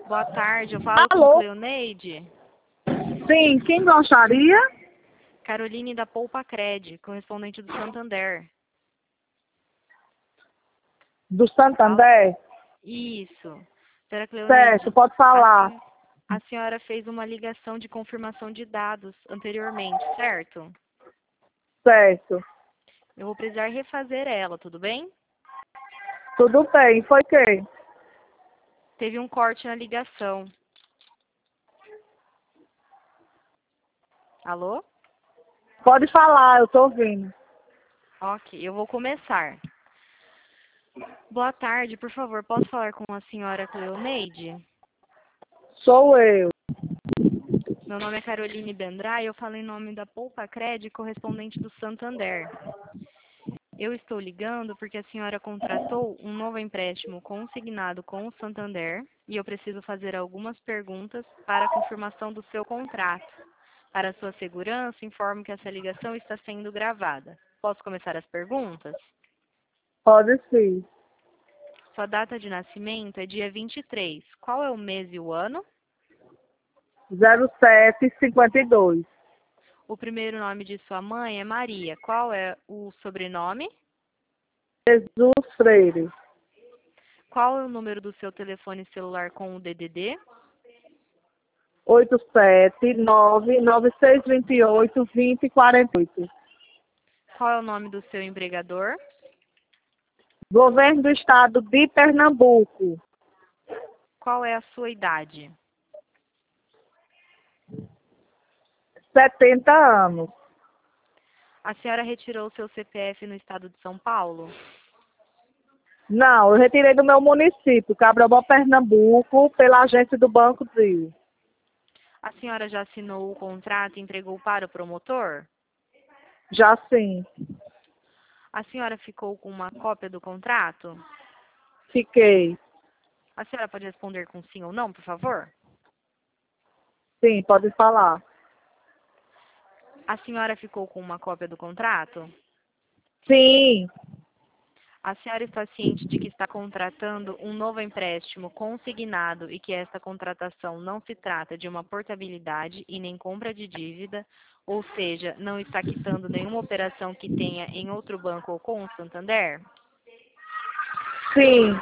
Boa tarde, eu falo com Alô? Cleoneide. Sim, quem gostaria? Caroline da Poupa Cred, correspondente do Santander. Do Santander? Isso. Senhora Certo, Cleoneide, pode falar. a senhora fez uma ligação de confirmação de dados anteriormente, certo? Certo. Eu vou precisar refazer ela, tudo bem? Tudo bem, foi quem? Teve um corte na ligação. Alô? Pode falar, eu tô ouvindo. Ok, eu vou começar. Boa tarde, por favor, posso falar com a senhora Cleoneide? Sou eu. Meu nome é Caroline Bendrai, eu falo em nome da Poupa Cred, correspondente do Santander. Eu estou ligando porque a senhora contratou um novo empréstimo consignado com o Santander e eu preciso fazer algumas perguntas para a confirmação do seu contrato. Para sua segurança, informo que essa ligação está sendo gravada. Posso começar as perguntas? Pode sim. Sua data de nascimento é dia 23. Qual é o mês e o ano? 0752. O primeiro nome de sua mãe é Maria. Qual é o sobrenome? Jesus Freire. Qual é o número do seu telefone celular com o DDD? 879-9628-2048. Qual é o nome do seu empregador? Governo do Estado de Pernambuco. Qual é a sua idade? 70 anos. A senhora retirou seu CPF no estado de São Paulo? Não, eu retirei do meu município, Cabrobó, Pernambuco, pela agência do Banco Rio. A senhora já assinou o contrato e entregou para o promotor? Já sim. A senhora ficou com uma cópia do contrato? Fiquei. A senhora pode responder com sim ou não, por favor? Sim, pode falar. A senhora ficou com uma cópia do contrato? Sim, A senhora está ciente de que está contratando um novo empréstimo consignado e que esta contratação não se trata de uma portabilidade e nem compra de dívida, ou seja, não está quitando nenhuma operação que tenha em outro banco ou com o Santander? sim.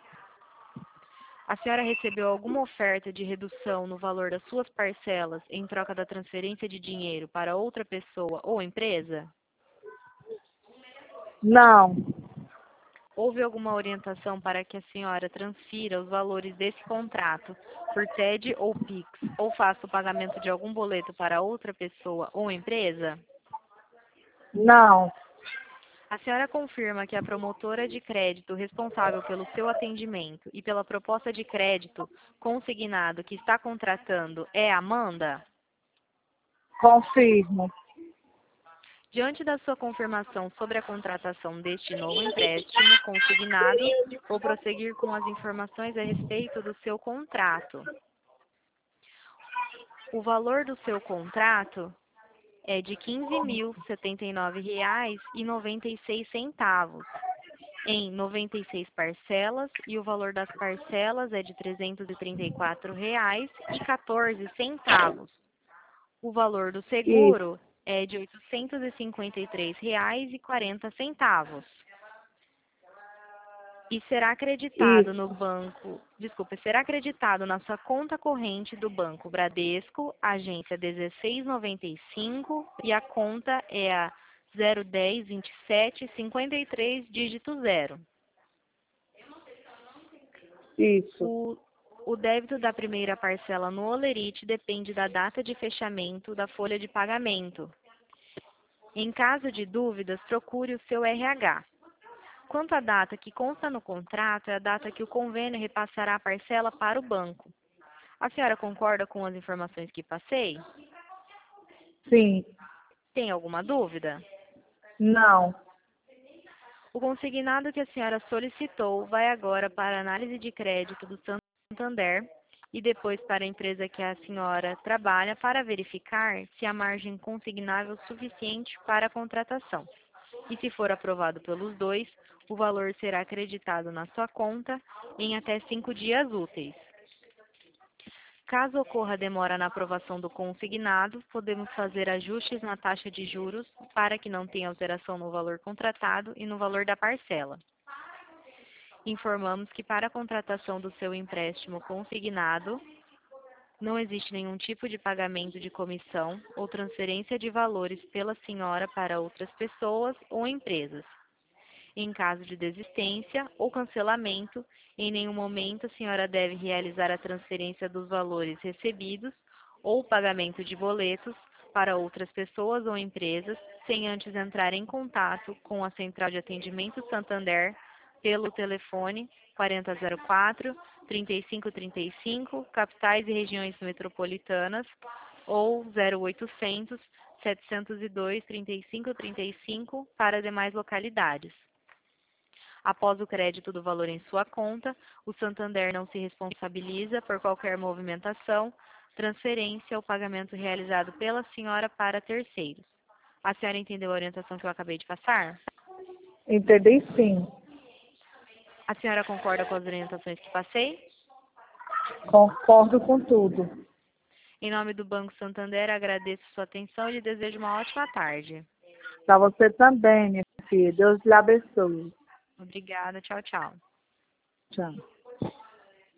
A senhora recebeu alguma oferta de redução no valor das suas parcelas em troca da transferência de dinheiro para outra pessoa ou empresa? Não, Houve alguma orientação para que a senhora transfira os valores desse contrato por TED ou PIX ou faça o pagamento de algum boleto para outra pessoa ou empresa? não. A senhora confirma que a promotora de crédito responsável pelo seu atendimento e pela proposta de crédito consignado que está contratando é a Amanda? Confirmo. Diante da sua confirmação sobre a contratação deste novo empréstimo consignado, vou prosseguir com as informações a respeito do seu contrato. O valor do seu contrato é de R$ 15.079,96 em 96 parcelas e o valor das parcelas é de R$ 334,14. O valor do Isso. seguro é de R$ 853,40 e será acreditado no Isso. será acreditado na sua conta corrente do Banco Bradesco, agência 1695 e a conta é a 0102753 dígito 0. Isso. O débito da primeira parcela no Olerite depende da data de fechamento da folha de pagamento. Em caso de dúvidas, procure o seu RH. Quanto à data que consta no contrato, é a data que o convênio repassará a parcela para o banco. A senhora concorda com as informações que passei? Sim. Tem alguma dúvida? Não. O consignado que a senhora solicitou vai agora para a análise de crédito do Santander e depois para a empresa que a senhora trabalha para verificar se há margem consignável suficiente para a contratação. E se for aprovado pelos dois, o valor será acreditado na sua conta em até 5 dias úteis. Caso ocorra demora na aprovação do consignado, podemos fazer ajustes na taxa de juros para que não tenha alteração no valor contratado e no valor da parcela. Informamos que para a contratação do seu empréstimo consignado, não existe nenhum tipo de pagamento de comissão ou transferência de valores pela senhora para outras pessoas ou empresas. Em caso de desistência ou cancelamento, em nenhum momento a senhora deve realizar a transferência dos valores recebidos ou o pagamento de boletos para outras pessoas ou empresas, sem antes entrar em contato com a Central de Atendimento Santander pelo telefone 4004-3535, capitais e regiões metropolitanas, ou 0800 702 3535 para demais localidades. Após o crédito do valor em sua conta, o Santander não se responsabiliza por qualquer movimentação, transferência ou pagamento realizado pela senhora para terceiros. A senhora entendeu a orientação que eu acabei de passar? Entendi sim. A senhora concorda com as orientações que passei? Concordo com tudo. Em nome do Banco Santander, agradeço sua atenção e lhe desejo uma ótima tarde. Para você também, minha filha. Deus lhe abençoe. Obrigada. Tchau, tchau. Tchau.